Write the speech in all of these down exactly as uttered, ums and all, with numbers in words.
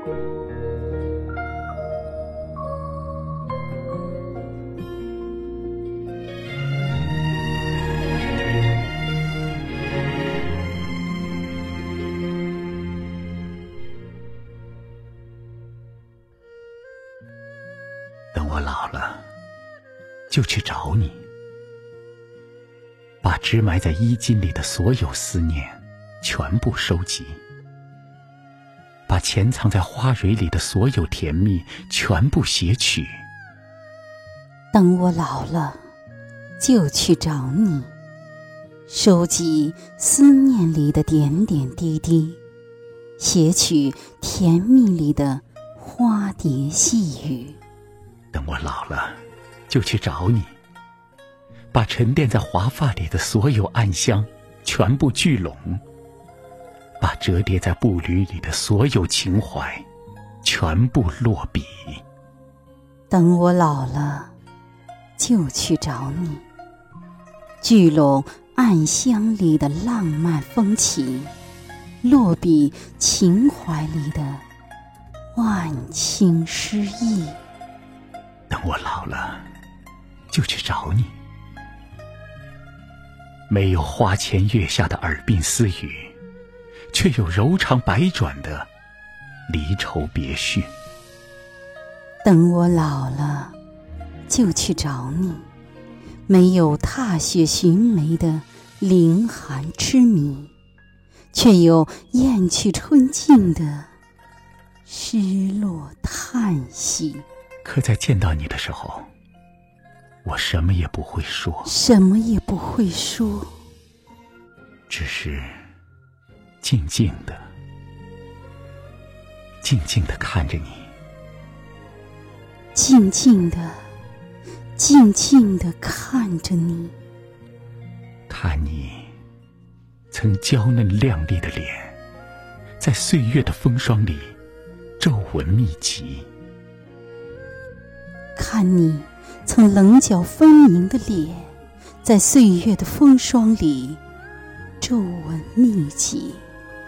等我老了，就去找你，把只埋在衣襟里的所有思念全部收集，把潜藏在花蕊里的所有甜蜜全部撷取。 等我老了，就去找你，收集思念里的点点滴滴，撷取甜蜜里的花蝶细语。 等我老了，就去找你，把沉淀在华发里的所有暗香全部聚拢，把折叠在步履里的所有情怀全部落笔。 等我老了，就去找你，聚拢暗香里的浪漫风情，落笔情怀里的万顷诗意。 等我老了，就去找你，没有花前月下的耳鬓私语，却有柔肠百转的离愁别绪。 等我老了，就去找你，没有踏雪寻梅的凌寒痴迷，却有雁去春尽的失落叹息。 可在见到你的时候，我什么也不会说， 什么也不会说， 只是静静的静静的看着你， 静静的静静的看着你， 看你曾娇嫩亮丽的脸在岁月的风霜里皱纹密集， 看你曾棱角分明的脸在岁月的风霜里皱纹密集，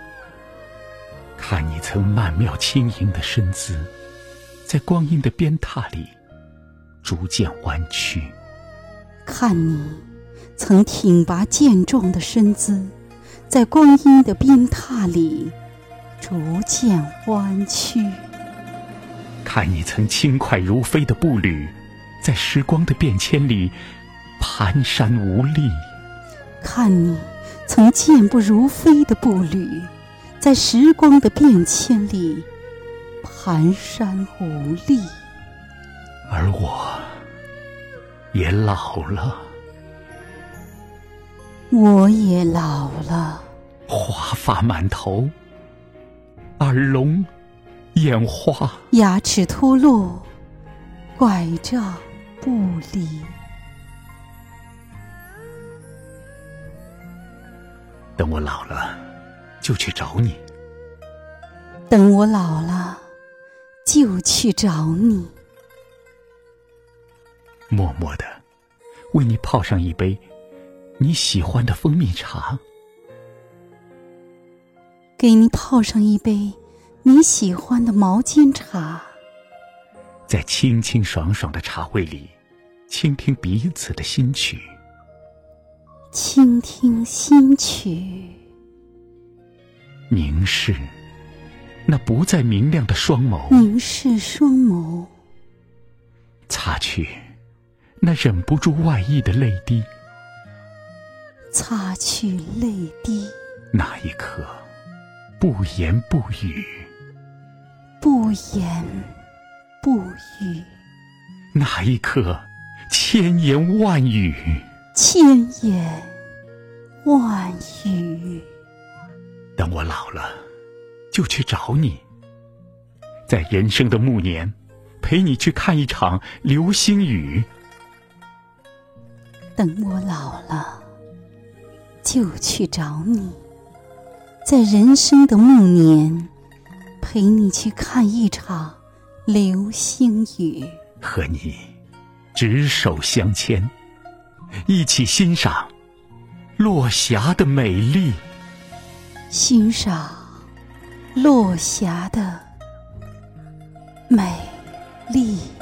看你曾曼妙轻盈的身姿在光阴的鞭挞里逐渐弯曲， 看你曾挺拔健壮的身姿在光阴的鞭挞里逐渐弯曲， 看你曾轻快如飞的步履在时光的变迁里蹒跚无力， 看你曾健步如飞的步履在时光的变迁里蹒跚无力。 而我也老了， 我也老了， 华发满头，耳聋眼花， 牙齿脱落，拐杖不离。 等我老了，就去找你。 等我老了，就去找你。 默默地为你泡上一杯你喜欢的蜂蜜茶， 给你泡上一杯你喜欢的毛尖茶， 在清清爽爽的茶会里倾听彼此的心曲， 倾听心曲， 凝视那不再明亮的双眸， 凝视双眸， 擦去那忍不住外溢的泪滴， 擦去泪滴， 那一刻不言不语， 不言不语， 那一刻千言万语， 千言万语。 等我老了，就去找你，在人生的暮年，陪你去看一场流星雨。 等我老了，就去找你，在人生的暮年，陪你去看一场流星雨， 和你执手相牵，一起欣赏落霞的美丽， 欣赏落霞的美丽。